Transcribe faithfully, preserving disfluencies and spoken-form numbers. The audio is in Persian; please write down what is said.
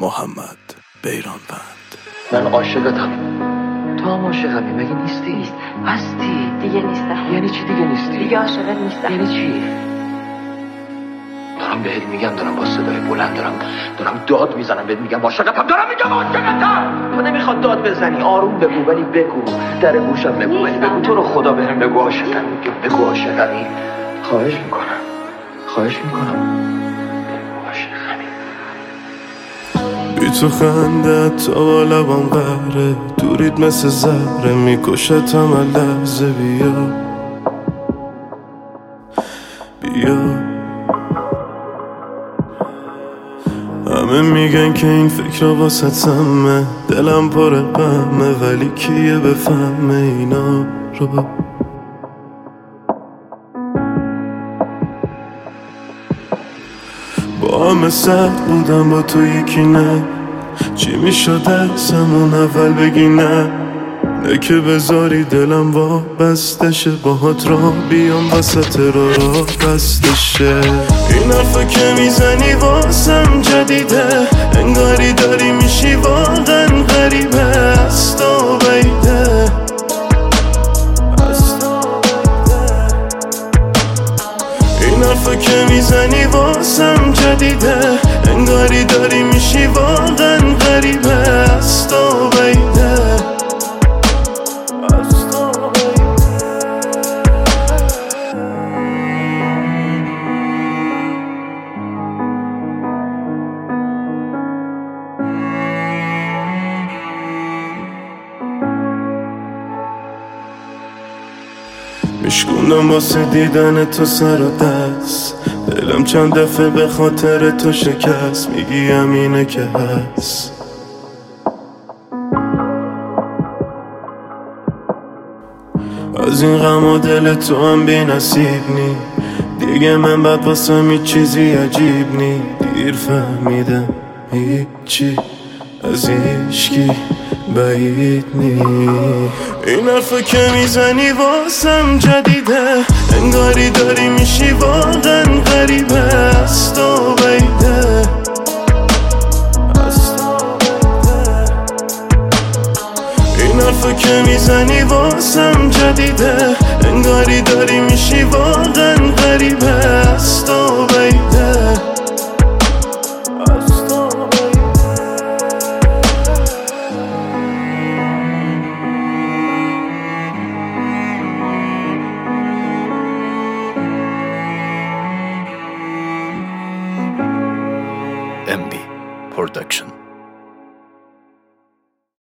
محمد بیرانوند. من عاشقتم، تو هم عاشقمی، مگه نیستی؟ نیست. هستی؟ دیگه نیستم. یعنی چی دیگه نیستی؟ دیگه عاشقت نیستم. یعنی چی؟ دارم بهت میگم، دارم با صدای بلند دارم دارم داد میزنم بهت میگم عاشقتم، دارم میگم عاشقتم. تو نمیخواد داد بزنی، آروم بگو، ولی بگو، در گوشم بگو، ولی بگو تو رو خدا بهم بگو عاشقم، بگو عاشقمی. خواهش میکنم خواهش میکنم بگو عاشقمی. بی تو خنده تا با لبام قهره، دورید مثل زهره میکشتم هر لحظه. بیا بیا، همه میگن که این فکر واسه سمه، دلم پر غمه، ولی کیه بفهمه اینا رو. با همه سخت بودم، با تو یکی نه. چی میشد ازمون اول بگی نه؟ نه که بذاری دلم وا بستشه، باهات را بیام وسط را را بستشه. این حرفا که میزنی واسم جدیده، انگاری داری میشی واقعا غریبه. از تو بیده این حرفا که میزنی واسم جدیده، انگاری داری میشی واقعا غریبه. از تو بیده میشکونم واسه دیدن تو سر و دست، دلم چند دفعه به خاطر تو شکست. میگی همینه که هست، از این غم و دل تو هم بی نصیب نی. دیگه من بعد واسه می چیزی عجیب نی. دیر فهمیدم هیچی از هیچکی بعید نی. این حرفا که میزنی واسم جدیده، انگاری داری میشی واقعا غریبه. از تو بیده این حرفا که میزنی واسم جدیده، انگاری داری میشی واقعا غریبه. از تو بیده M B Production.